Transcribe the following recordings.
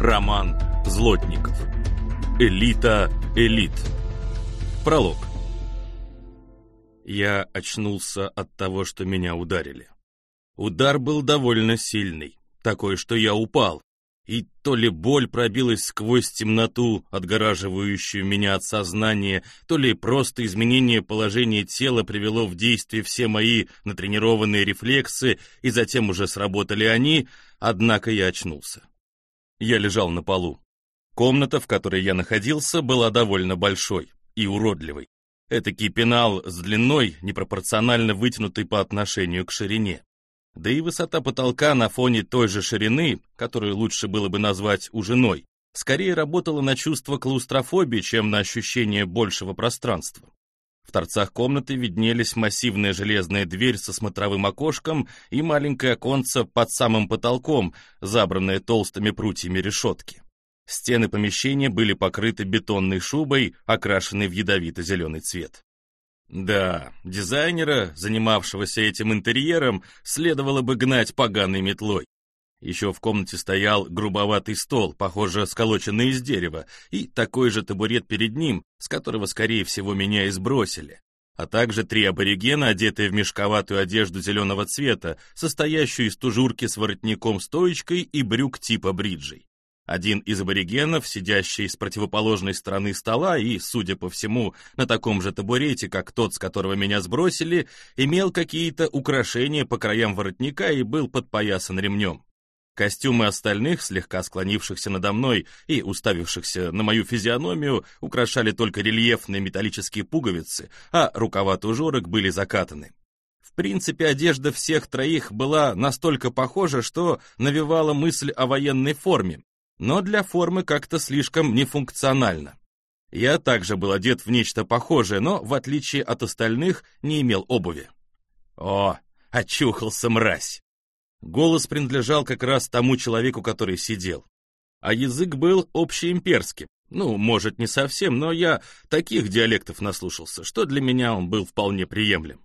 Роман Злотников. Элита элит. Пролог. Я очнулся от того, что меня ударили. Удар был довольно сильный, такой, что я упал, и то ли боль пробилась сквозь темноту, отгораживающую меня от сознания, то ли просто изменение положения тела привело в действие все мои натренированные рефлексы, и затем уже сработали они, однако я очнулся. Я лежал на полу. Комната, в которой я находился, была довольно большой и уродливой. Этакий пенал с длиной, непропорционально вытянутой по отношению к ширине. Да и высота потолка на фоне той же ширины, которую лучше было бы назвать ужиной, скорее работала на чувство клаустрофобии, чем на ощущение большего пространства. В торцах комнаты виднелись массивная железная дверь со смотровым окошком и маленькое оконце под самым потолком, забранное толстыми прутьями решетки. Стены помещения были покрыты бетонной шубой, окрашенной в ядовито-зеленый цвет. Да, дизайнера, занимавшегося этим интерьером, следовало бы гнать поганой метлой. Еще в комнате стоял грубоватый стол, похоже, сколоченный из дерева, и такой же табурет перед ним, с которого, скорее всего, меня и сбросили, а также 3 аборигена, одетые в мешковатую одежду зеленого цвета, состоящую из тужурки с воротником-стоечкой и брюк типа бриджей. Один из аборигенов, сидящий с противоположной стороны стола и, судя по всему, на таком же табурете, как тот, с которого меня сбросили, имел какие-то украшения по краям воротника и был подпоясан ремнем. Костюмы остальных, слегка склонившихся надо мной и уставившихся на мою физиономию, украшали только рельефные металлические пуговицы, а рукава тужурок были закатаны. В принципе, одежда всех троих была настолько похожа, что навевала мысль о военной форме, но для формы как-то слишком нефункционально. Я также был одет в нечто похожее, но, в отличие от остальных, не имел обуви. О, очухался, мразь! Голос принадлежал как раз тому человеку, который сидел. А язык был общеимперским. Ну, может, не совсем, но я таких диалектов наслушался, что для меня он был вполне приемлем.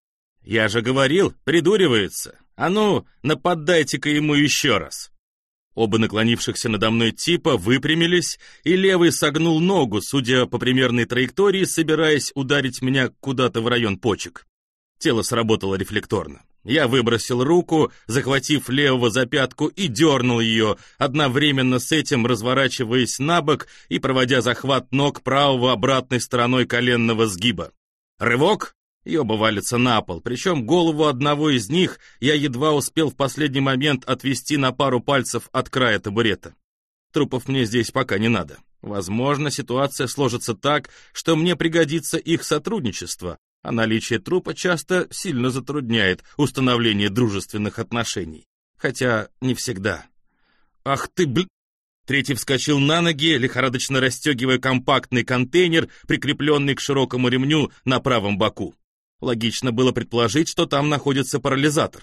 «Я же говорил, придуривается. А ну, нападайте-ка ему еще раз!» Оба наклонившихся надо мной типа выпрямились, и левый согнул ногу, судя по примерной траектории, собираясь ударить меня куда-то в район почек. Тело сработало рефлекторно. Я выбросил руку, захватив левого за пятку, и дернул ее, одновременно с этим разворачиваясь на бок и проводя захват ног правого обратной стороной коленного сгиба. Рывок, и оба валятся на пол, причем голову одного из них я едва успел в последний момент отвести на пару пальцев от края табурета. Трупов мне здесь пока не надо. Возможно, ситуация сложится так, что мне пригодится их сотрудничество, а наличие трупа часто сильно затрудняет установление дружественных отношений. Хотя не всегда. «Ах ты, Третий вскочил на ноги, лихорадочно расстегивая компактный контейнер, прикрепленный к широкому ремню на правом боку. Логично было предположить, что там находится парализатор.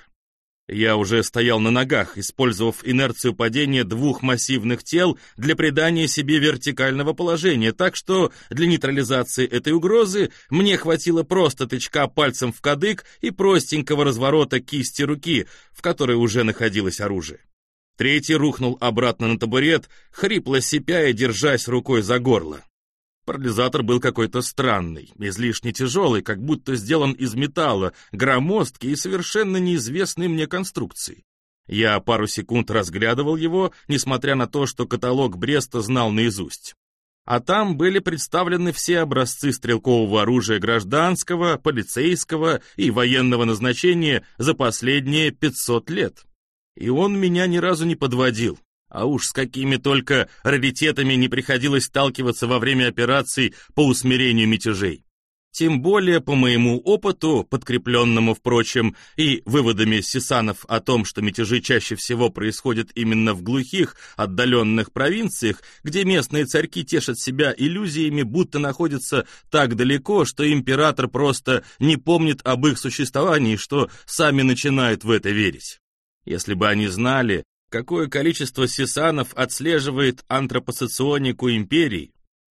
Я уже стоял на ногах, использовав инерцию падения 2 массивных тел для придания себе вертикального положения, так что для нейтрализации этой угрозы мне хватило просто тычка пальцем в кадык и простенького разворота кисти руки, в которой уже находилось оружие. Третий рухнул обратно на табурет, хрипло сипя и держась рукой за горло. Парализатор был какой-то странный, излишне тяжелый, как будто сделан из металла, громоздкий и совершенно неизвестной мне конструкции. Я пару секунд разглядывал его, несмотря на то, что каталог Бреста знал наизусть. А там были представлены все образцы стрелкового оружия гражданского, полицейского и военного назначения за последние 500 лет. И он меня ни разу не подводил. А уж с какими только раритетами не приходилось сталкиваться во время операций по усмирению мятежей. Тем более, по моему опыту, подкрепленному, впрочем, и выводами сисанов о том, что мятежи чаще всего происходят именно в глухих, отдаленных провинциях, где местные царьки тешат себя иллюзиями, будто находятся так далеко, что император просто не помнит об их существовании, что сами начинают в это верить. Если бы они знали, какое количество сисанов отслеживает антропосоционику империи,